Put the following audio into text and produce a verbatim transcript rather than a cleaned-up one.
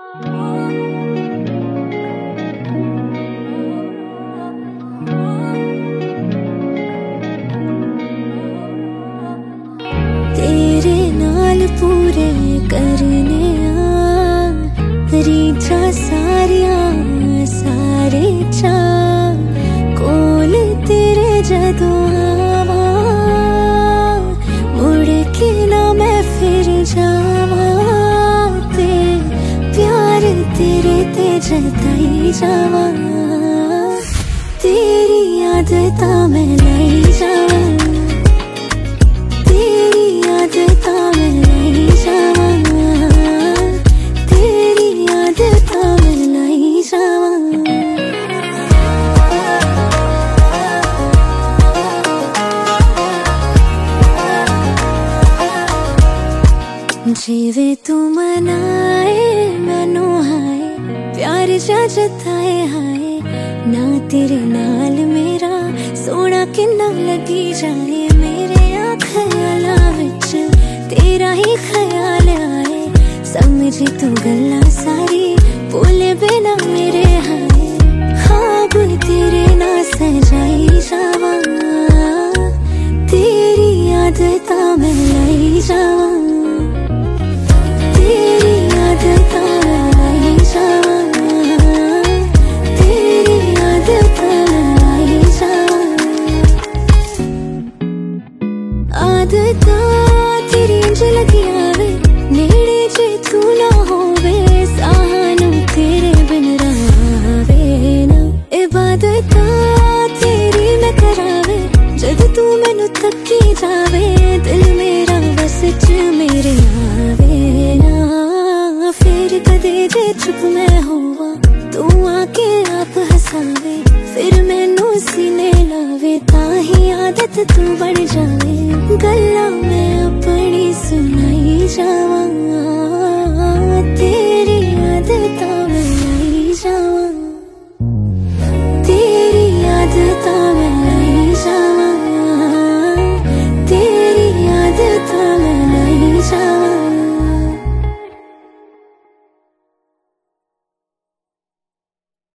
तेरे नाल पूरे करने रीझा सारिया सारे चा कोल तेरे जदों आवा मुड़ के ना मैं फिर जावा ते प्यार तेरे ते जताई जावा तेरी आदता मैं लाई जावा तेरी आदता मैं लाई जावा तेरी आदता मैं लाई जावा जीवे तू मनाए मैनू हाय प्यार जा जताए हाय ना तेरे नाल मेरा सोना किन्ना लगी जाए मेरे ख्यालां विच तेरा ही ख्याल आए समझी तू गल्लां सारी बोले बिना मेरे हाय ख्वाब तेरे ना सजाई जावा तेरी आदता मैं लाई जावा तेरी आदता मैं लाई जावा तेरी आदता मैं लाई जावा आदता तेरी इंज लगी आवे नेड़े जे तू ना होवे सानू तेरे बिन रहावे ना इबादता तेरी मैं करावे जद तू मैनू तकी जावे दिल मेरा बस च मेरे आवे ना फिर कदे जे चुप मैं होवा तू आके आप हसावे फिर मैनू सीने लावे ताही आदत तू बन जावे गल्ला मैं अपनी सुनाई जावा।